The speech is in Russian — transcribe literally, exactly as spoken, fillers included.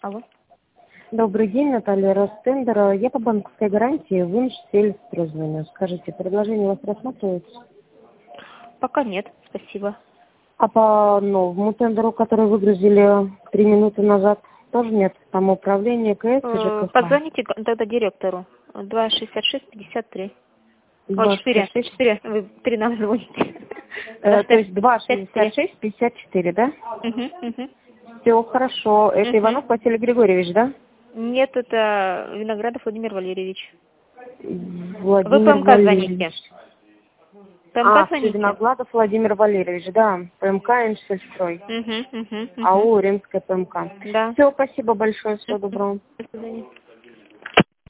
Алло. Добрый день, Наталья Ростендер. Я по банковской гарантии в Иншсельстру звоню. Скажите, предложение у вас рассматривается? Пока нет, спасибо. А по новому тендеру, который выгрузили три минуты назад, тоже нет? Там управление КС и Э, ЖКХ. Позвоните г- тогда директору. два шестьдесят шесть пятьдесят три. О, два четыре. шестьдесят шесть, четыре. Вы три нам звоните. э, то есть два пять три. шестьдесят шесть пятьдесят четыре, да? Угу, угу. Все хорошо. Это Угу. Иванов Василий Григорьевич, да? Нет, это Виноградов Владимир Валерьевич. Вы Владимир ПМК звоните. Валерьевич. А, ПМК все, звоните? Виноградов Владимир Валерьевич, да. ПМК Иншсельстрой. Угу, угу, угу. АО Римская ПМК. Да. Все, спасибо большое, всего Мгм. доброго. До свидания.